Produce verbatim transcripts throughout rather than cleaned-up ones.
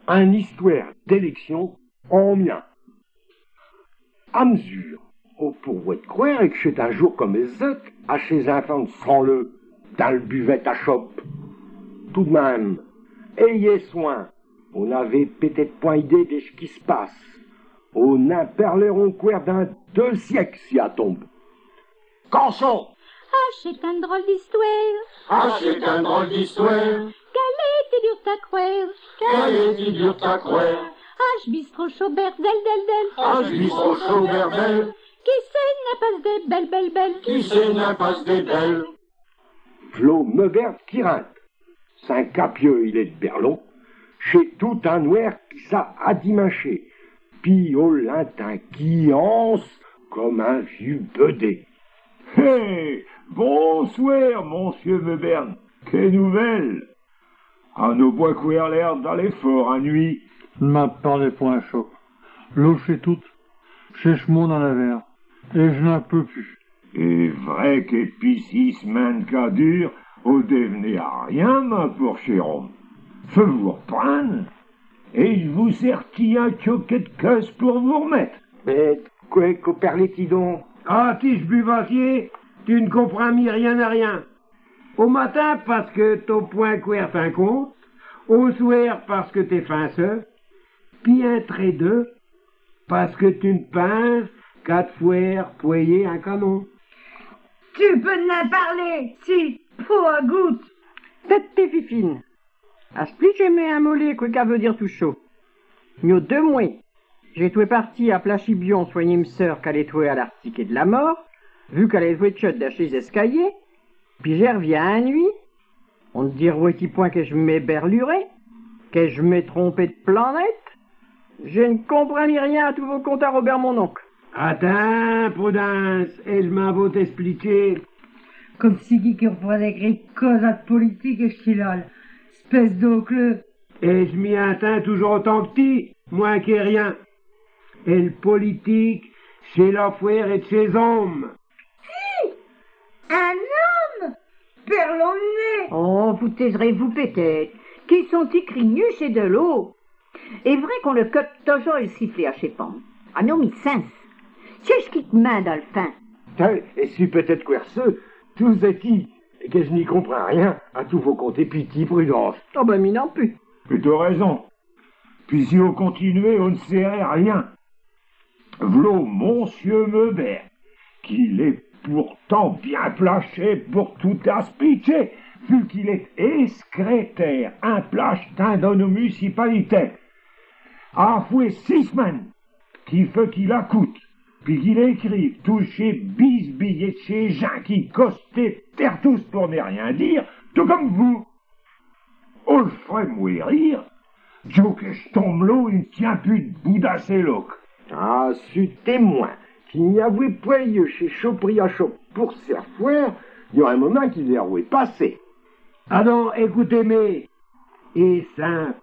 un histoire d'élection en mien. À mesure, au pourvoi de croire que c'est un jour comme les autres, à chez un fan sans le, dans le buvette à chope. Tout de même, ayez soin, on n'avait peut-être point idée de ce qui se passe. On n'imperleront quoi d'un deux siècles si à tombe. Canson! Ah, c'est un drôle d'histoire. Ah, c'est un drôle d'histoire. Qu'elle était dure à croire. Qu'elle était dure à croire. Ah, je bistrot chaud berdel, del, del. Ah, je bistrot chaud berdel. Qui c'est n'impasse des belles, belles, belles. Qui c'est n'impasse des belles. Flo Meubert qui rinte. C'est un capieux, il est de Berlon. Chez tout un noir qui s'a adimanché. Puis au lintin qui anse comme un vieux bedé. Hé, hey, bonsoir, monsieur Meubern. Quelle nouvelle? À nos bois courir l'air dans les forts à nuit. Ne m'a parlé point chaud. L'eau chez toute, chez Chemont dans la verre. Et je n'en peux plus. Et vrai qu'épi six semaines qu'à dur, au devenez à rien, ma pour Chéron. Fais vous reprendre, et je vous sertis un choquet de caisse pour vous remettre. Mais quoi qu'au perletti donc? Ah, tige buvatier, tu ne comprends mi rien à rien. Au matin, parce que ton point couert fin compte, au soir, parce que t'es fin seul, puis un trait deux, parce que tu ne pinces quatre fois poyer un canon. Tu peux n'en parler, si, pour un goutte. Tête tes fifines. À ce pli, j'ai mis un mollet, quoi qu'à veut dire tout chaud. Mio deux mois. J'ai toué parti à Plachibion soigner une sœur qu'elle est touée à l'article de la mort, vu qu'elle est touée de chute d'acheter les escaliers, puis j'y reviens à nuit. On te dit petit point que je m'ai berluré, que je m'ai trompé de planète. Je ne comprends ni rien à tous vos comptes à Robert mon oncle. Attends, Prudence, et je m'en vais t'expliquer. Comme si qui reprenait des causes de politique et chilole. Espèce d'oncle. Et je m'y atteins toujours autant que ti, moins que rien. Et le politique, chez l'affaire et de chez hommes. Si, un homme, perlonné. Oh, vous taiserez-vous peut-être, qu'ils sont écrits nus chez de l'eau. Et vrai qu'on le cote toujours le sifflet à chez Pam. Ah non, mi sens. Qu'est-ce qui te main dans le fin? Et si peut-être querceux, tous qui, et que je n'y comprends rien, à tous vos comptes et pitié, Prudence. Oh ben, mi non plus. Mais t'as raison. Puis si on continuait, on ne serait rien. V'là monsieur Meubert, qu'il est pourtant bien plaché pour tout aspiter, vu qu'il est escrétaire, un plage dans nos municipalités. A foué six semaines, qui fait qu'il a coûte, puis qu'il écrive toucher bisbillets de chez gens qui costaient terre tous pour ne rien dire, tout comme vous. On le ferait mourir, Joe que je tombe l'eau, il ne tient plus debout d'assez loc. Ah, su témoin, qu'il n'y avait point lieu chez Chopri à Chop pour se faire foire, il y a un moment qu'il est roué passé. Ah non, écoutez-moi, et simple.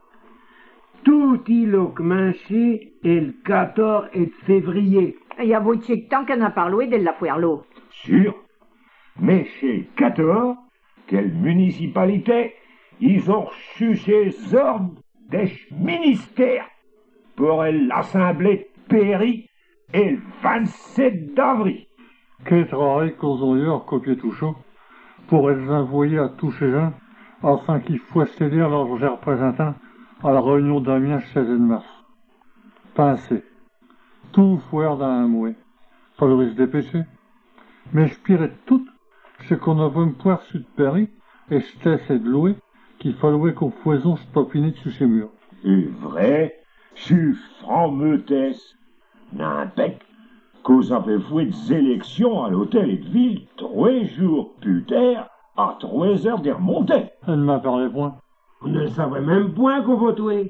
Tout il a commencé est le quatorze février. Il y a votre tant qu'on a parlé de la foire l'eau. Sûr, mais chez quatorze, quelle municipalité, ils ont reçu ces ordres des ministères pour l'Assemblée de Péry et le vingt-sept d'avril. Quel travail qu'ils ont eu en copier tout chaud pour les envoyer à tous ces gens afin qu'ils fassent élire leurs représentants à la réunion d'Amiens le seize mars. Pensez, tout foire dans un mois. Faudrait se dépêcher. Mais je pirais tout ce qu'on avait une poire sur de Paris et c'était c'est de louer qu'il fallait qu'on foison ce papinet sous ses murs. C'est vrai, su franc meutesse, n'a bec, qu'aux avait fait des élections à l'hôtel et de ville trois jours plus tard à trois heures des remontées. Elle ne m'a parlé point. On ne savait même point qu'on votait.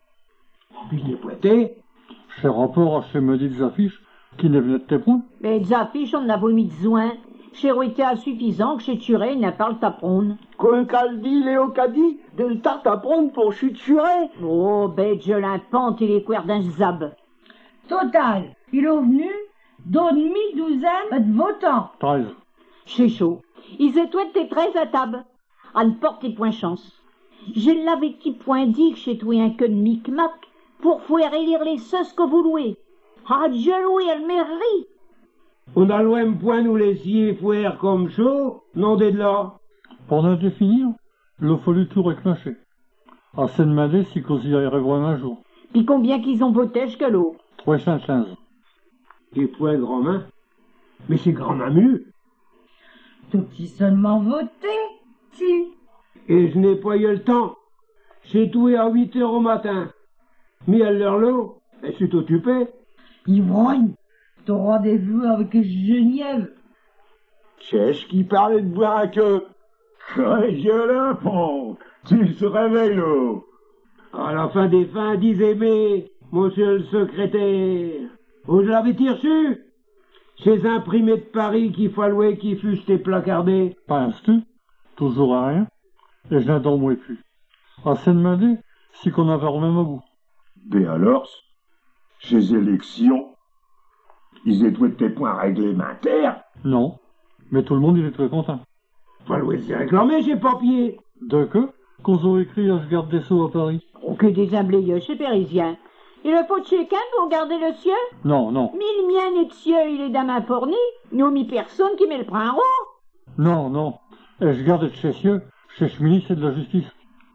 Puis je l'ai pointé. C'est rapport à ces maudites affiches qui ne venaient de tes points. Mais les affiches, on en a mis besoin. Chez Ruité insuffisant que chez Turé, il n'a pas le taprone. Qu'un caldi, Léo Cadi, de le tarte à prendre pour chuturer. Oh, bête, je l'impente et les couers d'un zab. Total, il est venu d'une mi-douzaine de votants. treize. C'est chaud. Ils étoient tes treize à table. À ne porter point chance. Je l'avais qui point dit que j'ai trouvé un que de micmac pour faire élire les sauces que vous louez. Ah, Dieu loué, elle mairie. On a loin point nous laisser faire comme chaud, non de là. Pour ne définir, il fallu tout recnacher. À se demander si cosy irait voir un jour. Puis combien qu'ils ont voté que l'eau? trois cent quinze. Et point grand-main. Mais c'est grand-main mieux. Tout qui seulement voté, si. Et je n'ai pas eu le temps. J'ai toué à huit heures au matin. Mais à l'heure l'eau, elle s'est occupée. Ivrogne, ton rendez-vous avec Genièvre. Qu'est-ce qui parlait de boire un queue? Gueule, pont, tu se réveilles, là. À la fin des fins, disait-mais, monsieur le secrétaire, vous l'avez-il reçu? Chez un primé de Paris qu'il fallait qu'il fût jeté placardé. Penses-tu? Toujours à rien. Et je n'en dormais plus. À se demander si qu'on avait remis au bout. Ben alors, ces élections, ils étaient des points réglementaires. Non, mais tout le monde il est très content. Fallait s'y réclamer chez papier. De que? Qu'on a écrit à ce garde des Sceaux à Paris. Oh, que des imbléeux chez Parisien. Il le faut de chacun pour garder le ciel? Non, non. Mais le mien n'est de ciel, il est dans ma fournie. Nous mis personne qui met le prend en haut. Non, non. Et je garde de chez cieux, chez ce ministre de la Justice.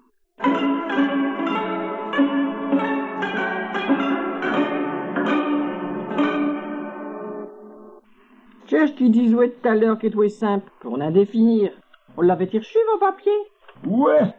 Qu'est-ce qu'ils disait tout à l'heure qui était simple, pour en définir? On l'avait reçu, vos papiers? Ouais,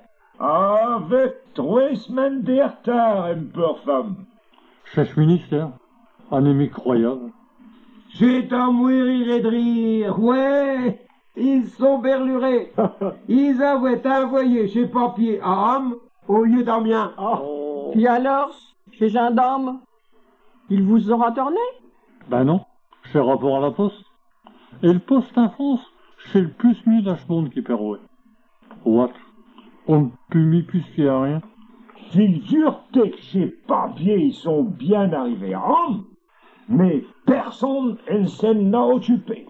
avec trois semaines de retard, un peu femme. Chez ce ministère, un ennemi croyable. J'ai à mourir et de rire, ouais, ils sont berlurés. Ils avaient envoyé chez papier à Ham au lieu d'Amiens. Oh. Puis alors, chez gendarme, ils vous ont retourné? Ben non, chez rapport à la poste. Et le poste en France, c'est le plus mieux dans ce monde qui perroit. What? On ne peut mis plus qu'il y a rien. Figure-toi que ces papiers, ils sont bien arrivés à Rome, mais personne ne s'en a occupé.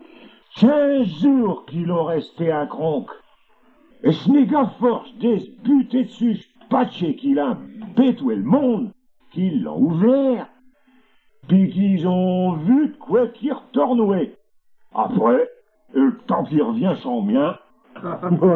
Quinze jours qu'ils ont resté à cronque. Et ce n'est qu'à force de se buter dessus, patché qu'il a bétoué le monde, qu'ils l'ont ouvert, puis qu'ils ont vu de quoi qu'il retournait. Après, le temps qu'il revient sans mien. Non,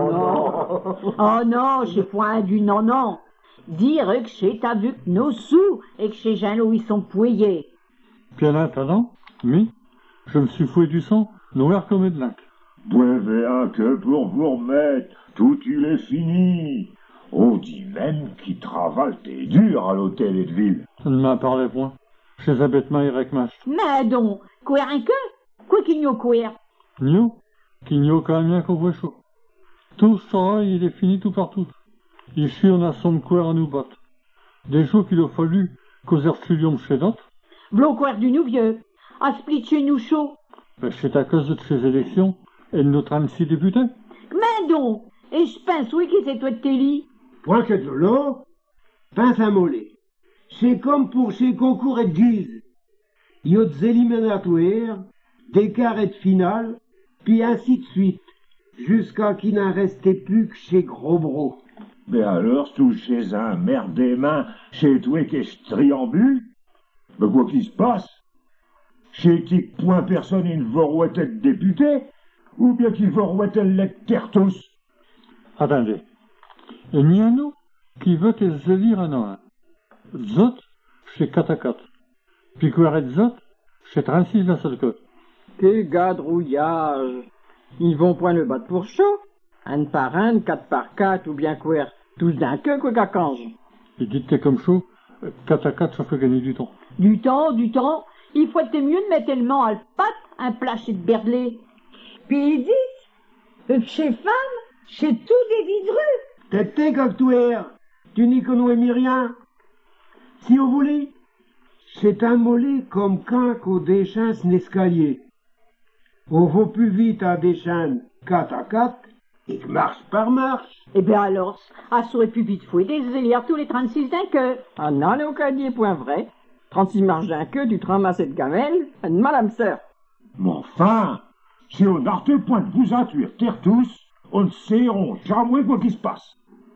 non. Oh non, j'ai point du non, non. Dire que j'ai t'as vu que nos sous et que chez Jean ils sont pouillés. Puis maintenant, mais, je me suis foué du sang, noir comme de l'encre. Boivez un que pour vous remettre, tout il est fini. On dit même qu'il travaille et dur à l'hôtel et de ville. Ça ne m'en parlait point. Chez un bêtement Irekmas. Mais donc, quoi un que? Quoi qu'il n'y a quoi? Nio, qu'il n'y a quand même bien qu'on voit chaud. Tout ce travail, il est fini tout partout. Ici, on a son quoi à nous battre. Des jours qu'il a fallu qu'aux herculium chez d'autres. V'là quoi du nous vieux. À split chez nous chaud. Ben, c'est à cause de ces élections et de nos trente-six députés. Mais donc, et je pense oui que c'est toi de Téli. Point que de l'eau, pince un mollet. C'est comme pour ces concours et de guise. Il y a des éliminatoires, des quarts et de finale, puis ainsi de suite, jusqu'à qu'il n'en restait plus que chez Gros Bro. Mais alors, tout chez un merde des mains, chez toi qui est triambule, mais quoi qu'il se passe? Chez qui point personne ne va être député, ou bien qu'il va être l'être tous? Attendez. Il y a nous qui veut les élire un à un. Zot, chez quatre à quatre. Puis quoi Zot, chez trente-six la seule côte. Que gadrouillage! Ils vont point le battre pour chaud. Un par un, quatre par quatre, ou bien quoi? Tous d'un queue, quoi qu'à cange. Et dites que comme chaud, quatre à quatre, ça fait gagner du temps. Du temps, du temps. Il faut être mieux de mettre tellement à le pâte, un plat chez de berdelé. Puis ils disent que chez femme, chez tout des vidreux. T'es coctuaire, tu n'y connais mis rien. Si vous voulez, c'est un mollet comme quand qu'au déchain l'escalier. On va plus vite à déchain quatre à quatre, et que marche par marche. Eh bien alors, à saurait plus vite fouet des élire tous les trente-six d'un queue. Ah non, le cadier point vrai. trente-six marches d'un queue, tu te ramasses de gamelle, une madame sœur. Mais enfin, si on n'arte point de vous intuire terre tous, on ne sauront jamais quoi qui se passe.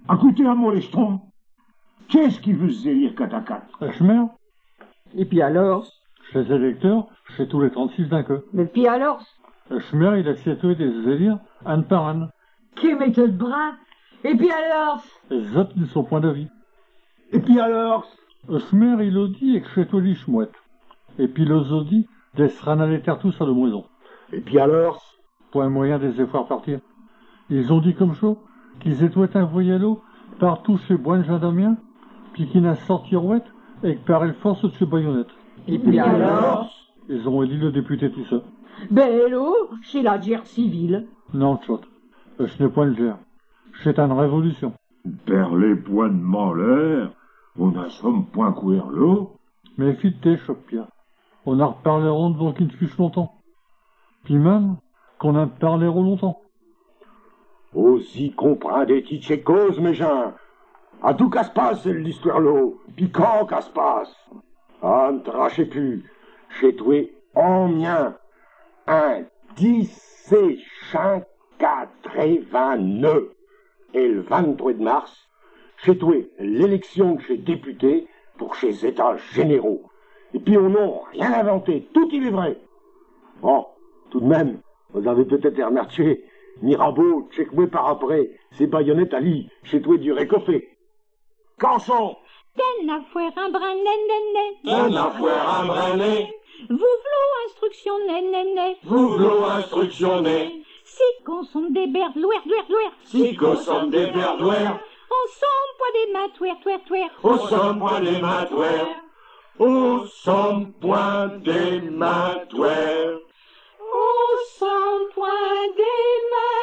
Écoutez un moleston. Qu'est-ce qui veut se délire catacat? Schmer, Et puis alors? chez les électeurs, chez tous les trente-six d'un queue. Mais puis alors? Schmer, il a situé des délires, un par un. Qui mette le bras? Et puis alors? Et zot de son point de vue. Et puis alors? Schmer, il a dit et que chez toi, les chmouettes. Et puis le zodi, des sranaleter tous à la maison. Et puis alors? Point moyen des efforts partir. Ils ont dit comme chaud qu'ils étaient envoyés l'eau partout chez Boine Jadamien, puis qu'ils n'a sorti rouette et que par le force de chez Bayonnette. Et puis alors? Ils ont élu le député tout ça. Ben hello, chez la guerre civile. Non, tchot. Ce n'est point le gère. C'est une révolution. Per les points de malheur, on a somme point courir l'eau. Mais fille-t'es, Choc-Pierre. On en reparleront devant qu'il ne fiche longtemps. Puis même, qu'on en parleront longtemps. Aussi comprend des petites causes, mes gens. À tout qu'à se passe, c'est l'histoire l'eau. Puis quand qu'à se passe? Ah, ne trachez plus. Chez toi, en mien. Un dix-sept quatre-vingt-neuf. Et le vingt-trois de mars, chez toi, l'élection de chez député pour chez États généraux. Et puis on n'a rien inventé, tout il est vrai. Bon, tout de même, vous avez peut-être remarqué, Mirabeau, check-moi par après, c'est baïonnette à lit, chez toi du récoffé. Canson! Den a foire un brin, nen, nen, nen. Den a foire un brin, Vous v'lot instruction, nen, nen, nen. vous v'lot instruction né. Si qu'on sont des berdes, louer, louer, louer. Si qu'on somme des verdouères, Ensemble, poids des mains, touer, touer, touer. au somme point des mains touères. Au somme point des mains touères. Ensemble, point des mains.